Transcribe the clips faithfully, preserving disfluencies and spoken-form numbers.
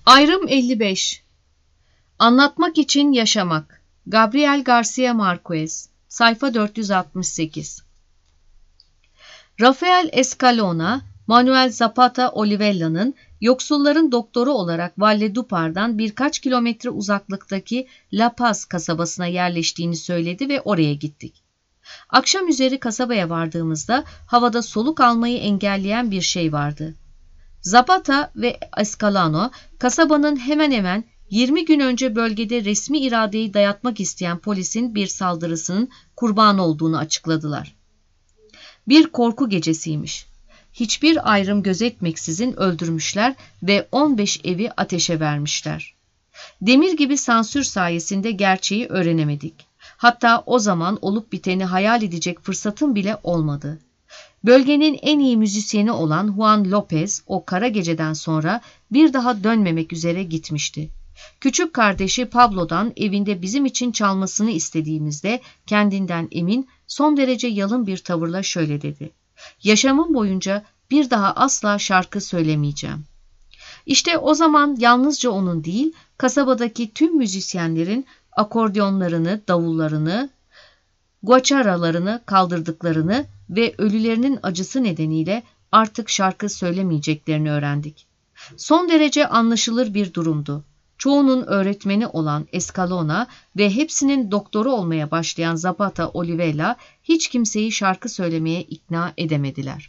Ayrım elli beş. Anlatmak için yaşamak. Gabriel Garcia Marquez. Sayfa dört yüz altmış sekiz. Rafael Escalona, Manuel Zapata Olivella'nın yoksulların doktoru olarak Valledupar'dan birkaç kilometre uzaklıktaki La Paz kasabasına yerleştiğini söyledi ve oraya gittik. Akşam üzeri kasabaya vardığımızda havada soluk almayı engelleyen bir şey vardı. Zapata ve Escalona, kasabanın hemen hemen yirmi gün önce bölgede resmi iradeyi dayatmak isteyen polisin bir saldırısının kurbanı olduğunu açıkladılar. Bir korku gecesiymiş. Hiçbir ayrım gözetmeksizin öldürmüşler ve on beş evi ateşe vermişler. Demir gibi sansür sayesinde gerçeği öğrenemedik. Hatta o zaman olup biteni hayal edecek fırsatım bile olmadı. Bölgenin en iyi müzisyeni olan Juan Lopez o kara geceden sonra bir daha dönmemek üzere gitmişti. Küçük kardeşi Pablo'dan evinde bizim için çalmasını istediğimizde kendinden emin, son derece yalın bir tavırla şöyle dedi: "Yaşamım boyunca bir daha asla şarkı söylemeyeceğim." İşte o zaman yalnızca onun değil, kasabadaki tüm müzisyenlerin akordeonlarını, davullarını, guacharalarını kaldırdıklarını ve ölülerinin acısı nedeniyle artık şarkı söylemeyeceklerini öğrendik. Son derece anlaşılır bir durumdu. Çoğunun öğretmeni olan Escalona ve hepsinin doktoru olmaya başlayan Zapata Olivella hiç kimseyi şarkı söylemeye ikna edemediler.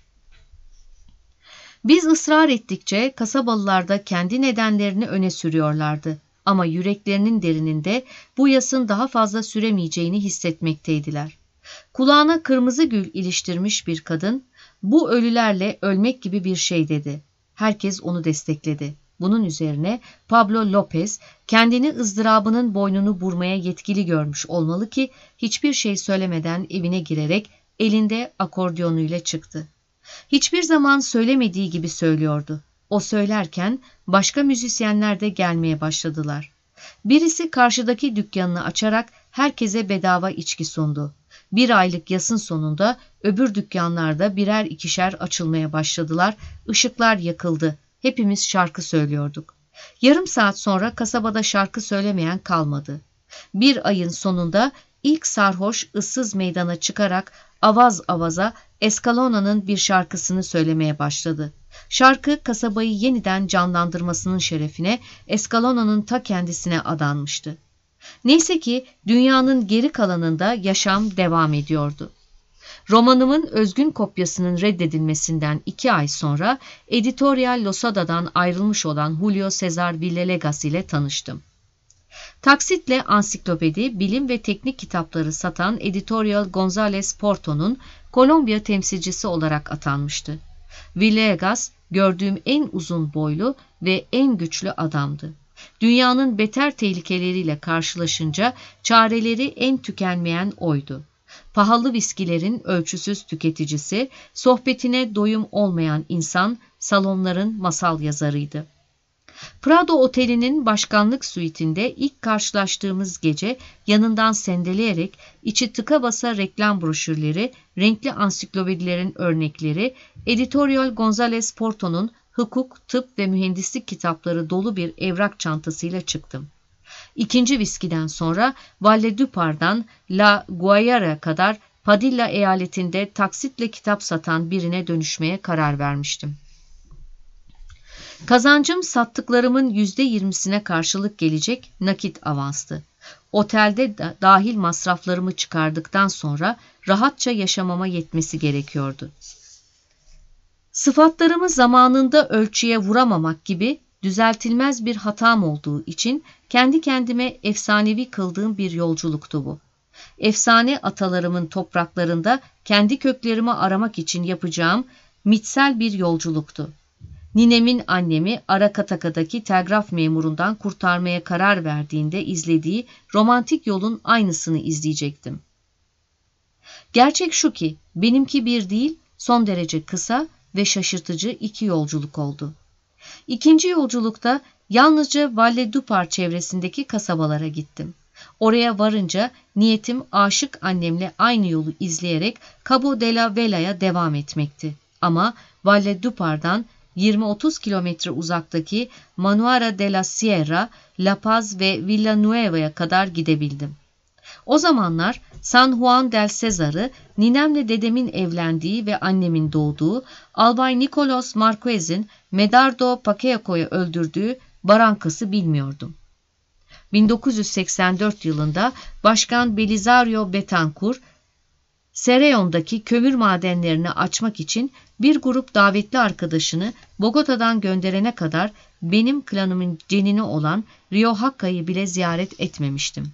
Biz ısrar ettikçe kasabalılar da kendi nedenlerini öne sürüyorlardı. Ama yüreklerinin derininde bu yasın daha fazla süremeyeceğini hissetmekteydiler. Kulağına kırmızı gül iliştirmiş bir kadın, "Bu ölülerle ölmek gibi bir şey," dedi. Herkes onu destekledi. Bunun üzerine Pablo Lopez kendini ızdırabının boynunu burmaya yetkili görmüş olmalı ki hiçbir şey söylemeden evine girerek elinde akordeonuyla çıktı. Hiçbir zaman söylemediği gibi söylüyordu. O söylerken başka müzisyenler de gelmeye başladılar. Birisi karşıdaki dükkanını açarak herkese bedava içki sundu. Bir aylık yasın sonunda öbür dükkanlarda birer ikişer açılmaya başladılar. Işıklar yakıldı. Hepimiz şarkı söylüyorduk. Yarım saat sonra kasabada şarkı söylemeyen kalmadı. Bir ayın sonunda ilk sarhoş ıssız meydana çıkarak avaz avaza Escalona'nın bir şarkısını söylemeye başladı. Şarkı kasabayı yeniden canlandırmasının şerefine Escalona'nın ta kendisine adanmıştı. Neyse ki dünyanın geri kalanında yaşam devam ediyordu. Romanımın özgün kopyasının reddedilmesinden iki ay sonra Editorial Losada'dan ayrılmış olan Julio César Villelegas ile tanıştım. Taksitle ansiklopedi, bilim ve teknik kitapları satan Editorial González Porto'nun Kolombiya temsilcisi olarak atanmıştı. Villegas, gördüğüm en uzun boylu ve en güçlü adamdı. Dünyanın beter tehlikeleriyle karşılaşınca çareleri en tükenmeyen oydu. Pahalı viskilerin ölçüsüz tüketicisi, sohbetine doyum olmayan insan, salonların masal yazarıydı. Prado Oteli'nin başkanlık suitinde ilk karşılaştığımız gece yanından sendeleyerek içi tıka basa reklam broşürleri, renkli ansiklopedilerin örnekleri, Editorial González Porto'nun hukuk, tıp ve mühendislik kitapları dolu bir evrak çantasıyla çıktım. İkinci viskiden sonra Valledupar'dan La Guayara'ya kadar Padilla eyaletinde taksitle kitap satan birine dönüşmeye karar vermiştim. Kazancım sattıklarımın yüzde yirmisine karşılık gelecek nakit avanstı. Otelde de dahil masraflarımı çıkardıktan sonra rahatça yaşamama yetmesi gerekiyordu. Sıfatlarımı zamanında ölçüye vuramamak gibi düzeltilmez bir hatam olduğu için kendi kendime efsanevi kıldığım bir yolculuktu bu. Efsane atalarımın topraklarında kendi köklerimi aramak için yapacağım mitsel bir yolculuktu. Ninemin annemi Arakataka'daki telgraf memurundan kurtarmaya karar verdiğinde izlediği romantik yolun aynısını izleyecektim. Gerçek şu ki benimki bir değil, son derece kısa ve şaşırtıcı iki yolculuk oldu. İkinci yolculukta yalnızca Valledupar çevresindeki kasabalara gittim. Oraya varınca niyetim aşık annemle aynı yolu izleyerek Cabo de la Vela'ya devam etmekti. Ama Valledupar'dan yirmi otuz kilometre uzaktaki Manuara de la Sierra, La Paz ve Villanueva'ya kadar gidebildim. O zamanlar San Juan del Cesar'ı ninemle dedemin evlendiği ve annemin doğduğu, Albay Nicolas Marquez'in Medardo Pacheco'yu öldürdüğü Barancas'ı bilmiyordum. bin dokuz yüz seksen dört yılında Başkan Belisario Betancourt, Cerrejón'daki kömür madenlerini açmak için bir grup davetli arkadaşını Bogota'dan gönderene kadar benim klanımın cenini olan Rio Hacca'yı bile ziyaret etmemiştim.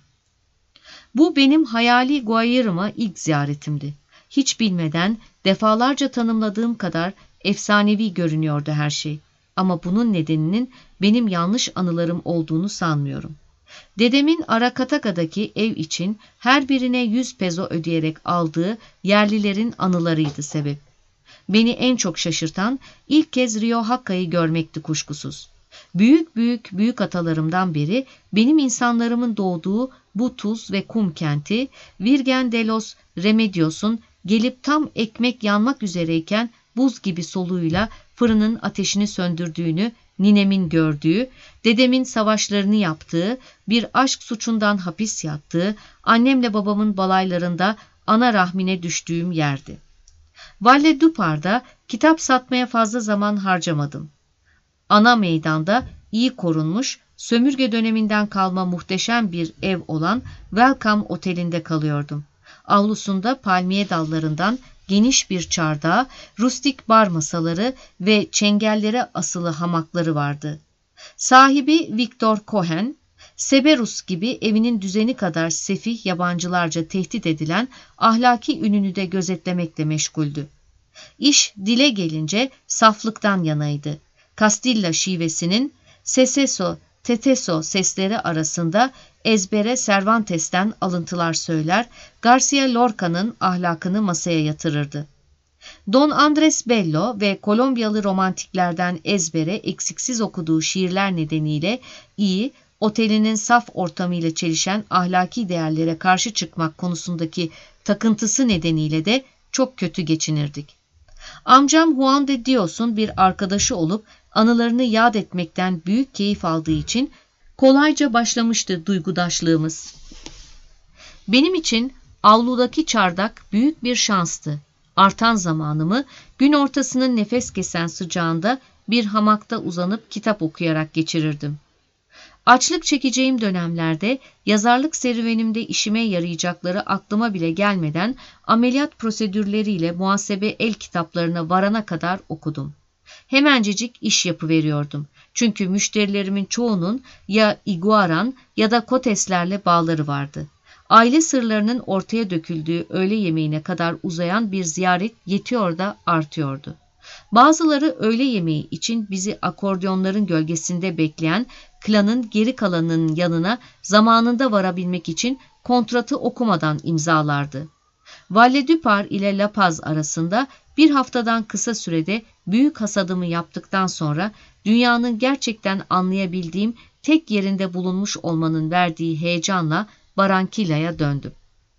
Bu benim hayali Guayırım'a ilk ziyaretimdi. Hiç bilmeden defalarca tanımladığım kadar efsanevi görünüyordu her şey. Ama bunun nedeninin benim yanlış anılarım olduğunu sanmıyorum. Dedemin Aracataca'daki ev için her birine yüz peso ödeyerek aldığı yerlilerin anılarıydı sebep. Beni en çok şaşırtan ilk kez Rio Hacca'yı görmekti kuşkusuz. Büyük büyük büyük atalarımdan beri benim insanlarımın doğduğu bu tuz ve kum kenti Virgen de los Remedios'un gelip tam ekmek yanmak üzereyken buz gibi soluğuyla fırının ateşini söndürdüğünü ninemin gördüğü, dedemin savaşlarını yaptığı, bir aşk suçundan hapis yattığı, annemle babamın balaylarında ana rahmine düştüğüm yerdi. Valleduppar'da kitap satmaya fazla zaman harcamadım. Ana meydanda iyi korunmuş, sömürge döneminden kalma muhteşem bir ev olan Welcome Oteli'nde kalıyordum. Avlusunda palmiye dallarından geniş bir çardağı, rustik bar masaları ve çengellere asılı hamakları vardı. Sahibi Victor Cohen, Severus gibi evinin düzeni kadar sefih yabancılarca tehdit edilen ahlaki ününü de gözetlemekle meşguldü. İş dile gelince saflıktan yanaydı. Castilla şivesinin seseso, teteso sesleri arasında ezbere Cervantes'ten alıntılar söyler, Garcia Lorca'nın ahlakını masaya yatırırdı. Don Andres Bello ve Kolombiyalı romantiklerden ezbere eksiksiz okuduğu şiirler nedeniyle iyi, otelinin saf ortamıyla çelişen ahlaki değerlere karşı çıkmak konusundaki takıntısı nedeniyle de çok kötü geçinirdik. Amcam Juan de Dios'un bir arkadaşı olup anılarını yad etmekten büyük keyif aldığı için kolayca başlamıştı duygudaşlığımız. Benim için avludaki çardak büyük bir şanstı. Artan zamanımı gün ortasının nefes kesen sıcağında bir hamakta uzanıp kitap okuyarak geçirirdim. Açlık çekeceğim dönemlerde yazarlık serüvenimde işime yarayacakları aklıma bile gelmeden ameliyat prosedürleriyle muhasebe el kitaplarına varana kadar okudum. Hemencecik iş yapıveriyordum. Çünkü müşterilerimin çoğunun ya iguaran ya da koteslerle bağları vardı. Aile sırlarının ortaya döküldüğü öğle yemeğine kadar uzayan bir ziyaret yetiyor da artıyordu. Bazıları öğle yemeği için bizi akordeonların gölgesinde bekleyen klanın geri kalanının yanına zamanında varabilmek için kontratı okumadan imzalardı. Valledupar ile La Paz arasında bir haftadan kısa sürede büyük hasadımı yaptıktan sonra dünyanın gerçekten anlayabildiğim tek yerinde bulunmuş olmanın verdiği heyecanla Barranquilla'ya döndüm.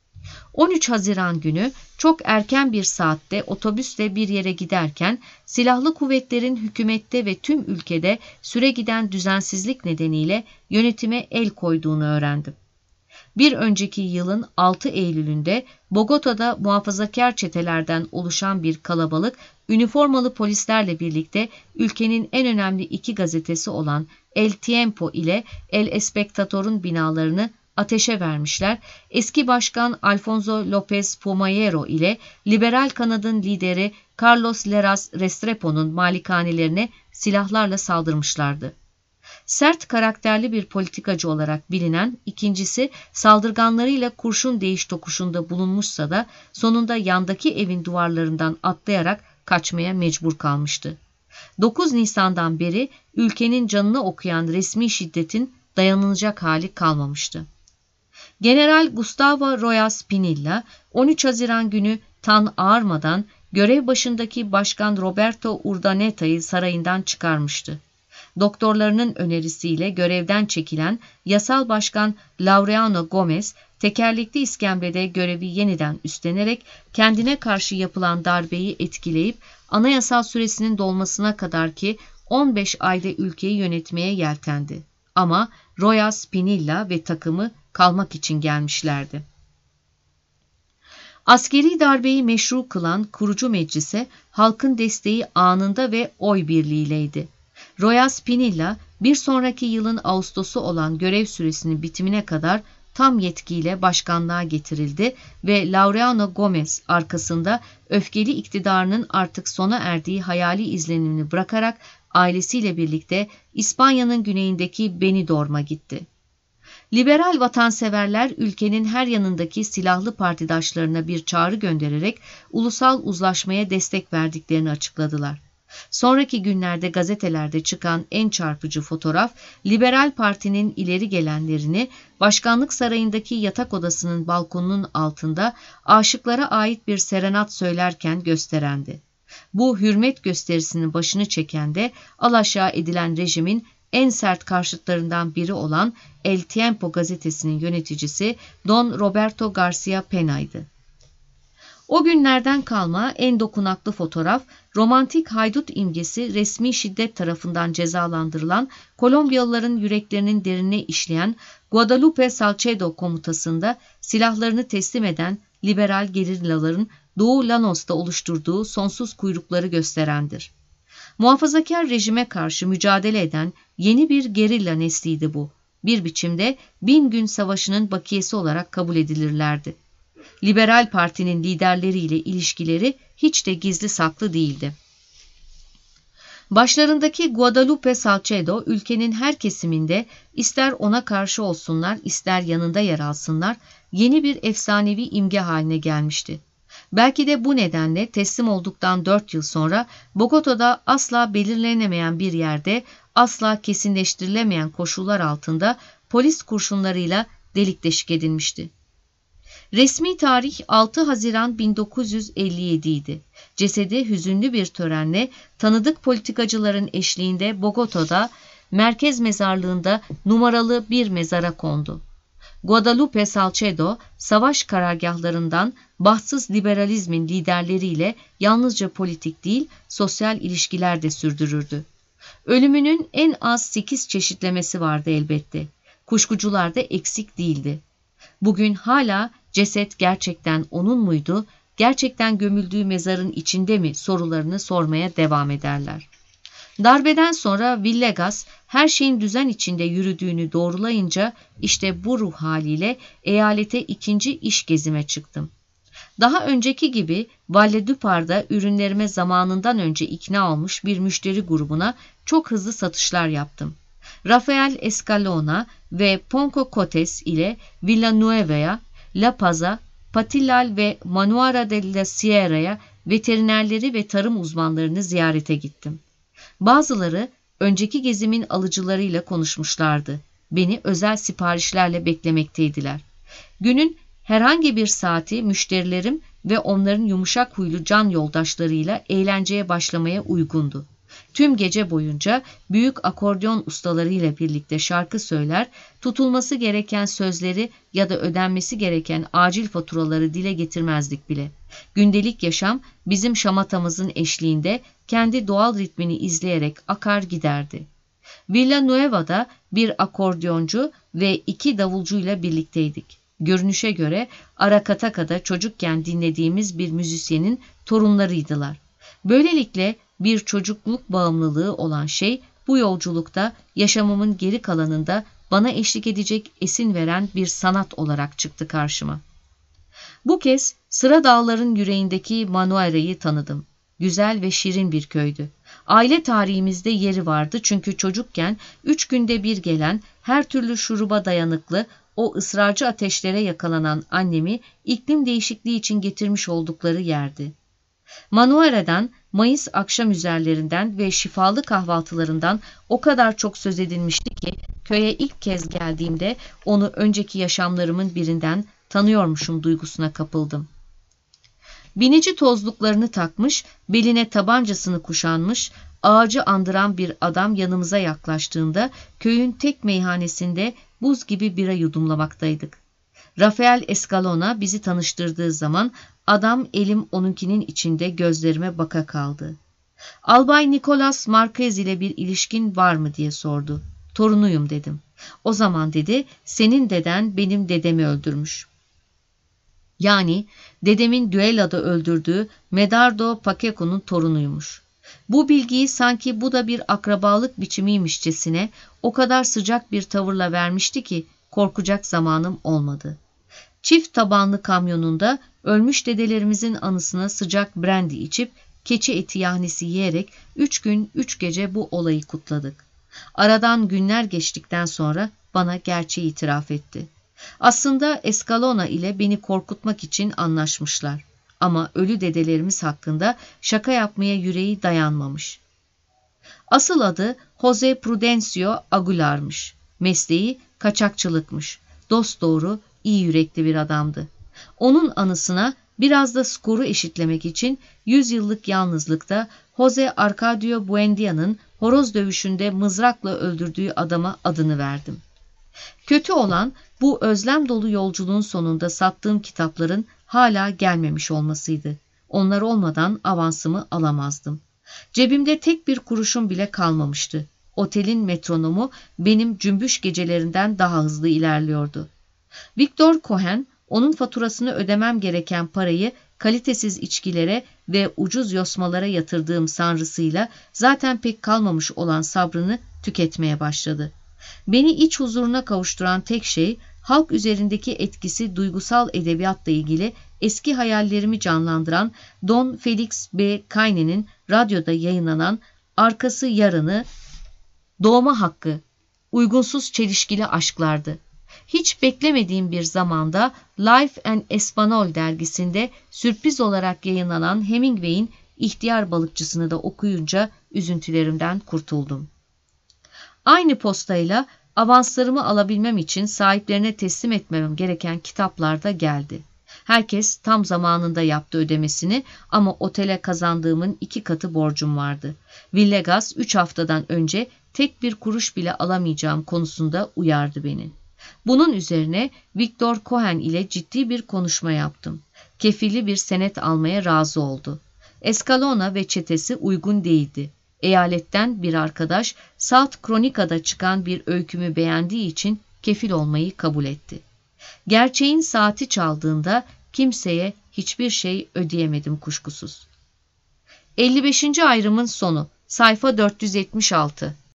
on üç Haziran günü çok erken bir saatte otobüsle bir yere giderken silahlı kuvvetlerin hükümette ve tüm ülkede süre giden düzensizlik nedeniyle yönetime el koyduğunu öğrendim. Bir önceki yılın altı Eylül'ünde Bogota'da muhafazakar çetelerden oluşan bir kalabalık üniformalı polislerle birlikte ülkenin en önemli iki gazetesi olan El Tiempo ile El Espectador'un binalarını ateşe vermişler, eski başkan Alfonso López Pumayero ile liberal kanadın lideri Carlos Lleras Restrepo'nun malikanelerine silahlarla saldırmışlardı. Sert karakterli bir politikacı olarak bilinen ikincisi saldırganlarıyla kurşun değiş tokuşunda bulunmuşsa da sonunda yandaki evin duvarlarından atlayarak kaçmaya mecbur kalmıştı. dokuz Nisan'dan beri ülkenin canını okuyan resmi şiddetin dayanılacak hali kalmamıştı. General Gustavo Rojas Pinilla on üç Haziran günü tan ağarmadan görev başındaki Başkan Roberto Urdaneta'yı sarayından çıkarmıştı. Doktorlarının önerisiyle görevden çekilen Yasal Başkan Laureano Gomez, tekerlekli iskemlede görevi yeniden üstlenerek kendine karşı yapılan darbeyi etkileyip anayasal süresinin dolmasına kadar ki on beş ayda ülkeyi yönetmeye yeltendi. Ama Roya Spinilla ve takımı kalmak için gelmişlerdi. Askeri darbeyi meşru kılan kurucu meclise halkın desteği anında ve oy birliğiyleydi. Roya Spinilla bir sonraki yılın Ağustos'u olan görev süresinin bitimine kadar tam yetkiyle başkanlığa getirildi ve Laureano Gomez arkasında öfkeli iktidarının artık sona erdiği hayali izlenimini bırakarak ailesiyle birlikte İspanya'nın güneyindeki Benidorm'a gitti. Liberal vatanseverler ülkenin her yanındaki silahlı partidaşlarına bir çağrı göndererek ulusal uzlaşmaya destek verdiklerini açıkladılar. Sonraki günlerde gazetelerde çıkan en çarpıcı fotoğraf, Liberal Parti'nin ileri gelenlerini Başkanlık Sarayı'ndaki yatak odasının balkonunun altında aşıklara ait bir serenat söylerken gösterendi. Bu hürmet gösterisinin başını çeken de alaşağı edilen rejimin en sert karşıtlarından biri olan El Tiempo gazetesinin yöneticisi Don Roberto García Pena'ydı. O günlerden kalma en dokunaklı fotoğraf, romantik haydut imgesi resmi şiddet tarafından cezalandırılan Kolombiyalıların yüreklerinin derinine işleyen Guadalupe Salcedo komutasında silahlarını teslim eden liberal gerillaların Doğu Llanos'ta oluşturduğu sonsuz kuyrukları gösterendir. Muhafazakar rejime karşı mücadele eden yeni bir gerilla nesliydi bu. Bir biçimde bin gün savaşının bakiyesi olarak kabul edilirlerdi. Liberal Parti'nin liderleriyle ilişkileri hiç de gizli saklı değildi. Başlarındaki Guadalupe Salcedo ülkenin her kesiminde ister ona karşı olsunlar ister yanında yer alsınlar yeni bir efsanevi imge haline gelmişti. Belki de bu nedenle teslim olduktan dört yıl sonra Bogota'da asla belirlenemeyen bir yerde asla kesinleştirilemeyen koşullar altında polis kurşunlarıyla delik deşik edilmişti. Resmi tarih altı Haziran bin dokuz yüz elli yedi idi. Cesedi hüzünlü bir törenle tanıdık politikacıların eşliğinde Bogota'da merkez mezarlığında numaralı bir mezara kondu. Guadalupe Salcedo, savaş karargahlarından bahtsız liberalizmin liderleriyle yalnızca politik değil, sosyal ilişkiler de sürdürürdü. Ölümünün en az sekiz çeşitlemesi vardı elbette. Kuşkucular da eksik değildi. Bugün hala ceset gerçekten onun muydu, gerçekten gömüldüğü mezarın içinde mi sorularını sormaya devam ederler. Darbeden sonra Villegas her şeyin düzen içinde yürüdüğünü doğrulayınca işte bu ruh haliyle eyalete ikinci iş gezime çıktım. Daha önceki gibi Valledupar'da ürünlerime zamanından önce ikna olmuş bir müşteri grubuna çok hızlı satışlar yaptım. Rafael Escalona ve Ponco Cotes ile Villanueva'ya, La Paz'a, Patillal ve Manuara de la Sierra'ya veterinerleri ve tarım uzmanlarını ziyarete gittim. Bazıları önceki gezimin alıcılarıyla konuşmuşlardı. Beni özel siparişlerle beklemekteydiler. Günün herhangi bir saati müşterilerim ve onların yumuşak huylu can yoldaşlarıyla eğlenceye başlamaya uygundu. Tüm gece boyunca büyük akordeon ustalarıyla birlikte şarkı söyler, tutulması gereken sözleri ya da ödenmesi gereken acil faturaları dile getirmezdik bile. Gündelik yaşam bizim şamatamızın eşliğinde kendi doğal ritmini izleyerek akar giderdi. Villanueva'da bir akordeoncu ve iki davulcuyla birlikteydik. Görünüşe göre Aracataka'da çocukken dinlediğimiz bir müzisyenin torunlarıydılar. Böylelikle bir çocukluk bağımlılığı olan şey bu yolculukta yaşamımın geri kalanında bana eşlik edecek esin veren bir sanat olarak çıktı karşıma. Bu kez Sıra Dağların yüreğindeki Manuara'yı tanıdım. Güzel ve şirin bir köydü. Aile tarihimizde yeri vardı çünkü çocukken üç günde bir gelen her türlü şuruba dayanıklı o ısrarcı ateşlere yakalanan annemi iklim değişikliği için getirmiş oldukları yerdi. Manuara'dan, Mayıs akşam üzerlerinden ve şifalı kahvaltılarından o kadar çok söz edilmişti ki köye ilk kez geldiğimde onu önceki yaşamlarımın birinden tanıyormuşum duygusuna kapıldım. Binici tozluklarını takmış, beline tabancasını kuşanmış, ağacı andıran bir adam yanımıza yaklaştığında köyün tek meyhanesinde buz gibi bira yudumlamaktaydık. Rafael Escalona bizi tanıştırdığı zaman adam elim onunkinin içinde gözlerime baka kaldı. Albay Nicholas Marquez ile bir ilişkin var mı diye sordu. Torunuyum dedim. O zaman dedi, senin deden benim dedemi öldürmüş. Yani dedemin düelloda öldürdüğü Medardo Pacheco'nun torunuymuş. Bu bilgiyi sanki bu da bir akrabalık biçimiymişçesine o kadar sıcak bir tavırla vermişti ki korkacak zamanım olmadı. Çift tabanlı kamyonunda ölmüş dedelerimizin anısına sıcak brandy içip keçi eti yahnisi yiyerek üç gün üç gece bu olayı kutladık. Aradan günler geçtikten sonra bana gerçeği itiraf etti. Aslında Escalona ile beni korkutmak için anlaşmışlar. Ama ölü dedelerimiz hakkında şaka yapmaya yüreği dayanmamış. Asıl adı Jose Prudencio Aguilar'mış. Mesleği kaçakçılıkmış. Dosdoğru, iyi yürekli bir adamdı. Onun anısına biraz da skoru eşitlemek için yüz yıllık yalnızlıkta Jose Arcadio Buendia'nın horoz dövüşünde mızrakla öldürdüğü adama adını verdim. Kötü olan bu özlem dolu yolculuğun sonunda sattığım kitapların hala gelmemiş olmasıydı. Onlar olmadan avansımı alamazdım. Cebimde tek bir kuruşum bile kalmamıştı. Otelin metronomu benim cümbüş gecelerinden daha hızlı ilerliyordu. Victor Cohen, onun faturasını ödemem gereken parayı kalitesiz içkilere ve ucuz yosmalara yatırdığım sanrısıyla zaten pek kalmamış olan sabrını tüketmeye başladı. Beni iç huzuruna kavuşturan tek şey, halk üzerindeki etkisi duygusal edebiyatla ilgili eski hayallerimi canlandıran Don Felix B. Kayne'nin radyoda yayınlanan Arkası Yarını, Doğma Hakkı, Uygunsuz Çelişkili Aşklardı. Hiç beklemediğim bir zamanda Life en Espanol dergisinde sürpriz olarak yayınlanan Hemingway'in İhtiyar Balıkçısını da okuyunca üzüntülerimden kurtuldum. Aynı postayla avanslarımı alabilmem için sahiplerine teslim etmem gereken kitaplar da geldi. Herkes tam zamanında yaptı ödemesini ama otele kazandığımın iki katı borcum vardı. Villegas üç haftadan önce tek bir kuruş bile alamayacağım konusunda uyardı beni. Bunun üzerine Victor Cohen ile ciddi bir konuşma yaptım. Kefilli bir senet almaya razı oldu. Escalona ve çetesi uygun değildi. Eyaletten bir arkadaş Salt Kronika'da çıkan bir öykümü beğendiği için kefil olmayı kabul etti. Gerçeğin saati çaldığında kimseye hiçbir şey ödeyemedim kuşkusuz. elli beşinci ayrımın sonu. Sayfa dört yüz yetmiş altı.